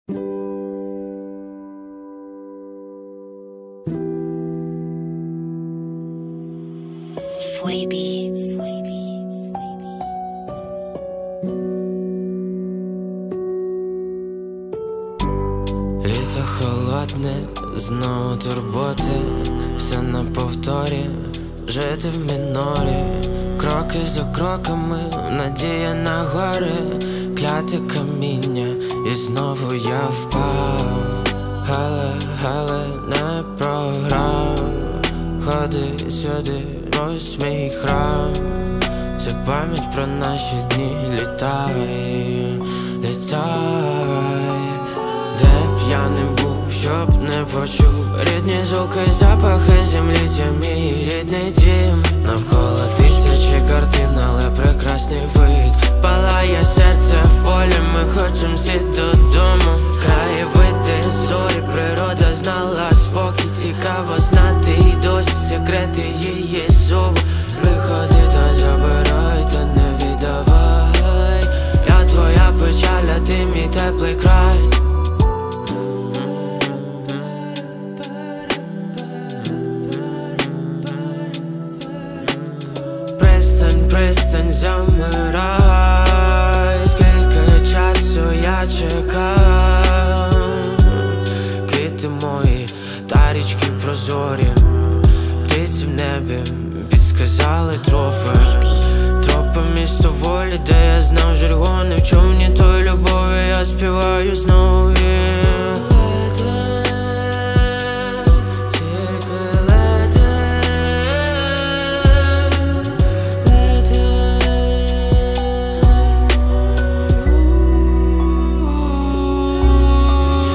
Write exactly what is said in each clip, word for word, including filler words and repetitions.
Флейбі. Літо холодне, знову турботи, все на повторі, жити в мінорі, кроки за кроками, надія на гори, кляте каміння, і знову я впав, але, але не програв. Ходи сюди, ось мій храм, це пам'ять про наші дні. Літай, літай, де б я не був, щоб не почув рідні звуки, запахи землі, це мій рідний дім. Навколо тисячі картин, але прекрасний вид. Палає серце в полі, ми хочем всі додому. Краєвиди, зорі, природа знала спокій. Цікаво знати і досі секрети її зову. Приходи та забирай, та не віддавай. Я твоя печаль, а ти мій теплий край. Пристань, пристань, замирай. Скільки часу я чекав. Квіти мої та річки прозорі, птиці в небі підсказали тропи. Тропи місто волі, де я знав жирго не в човні той любові. Я співаю знову і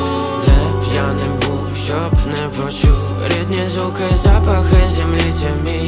рідні звуки, запахи землі, це мій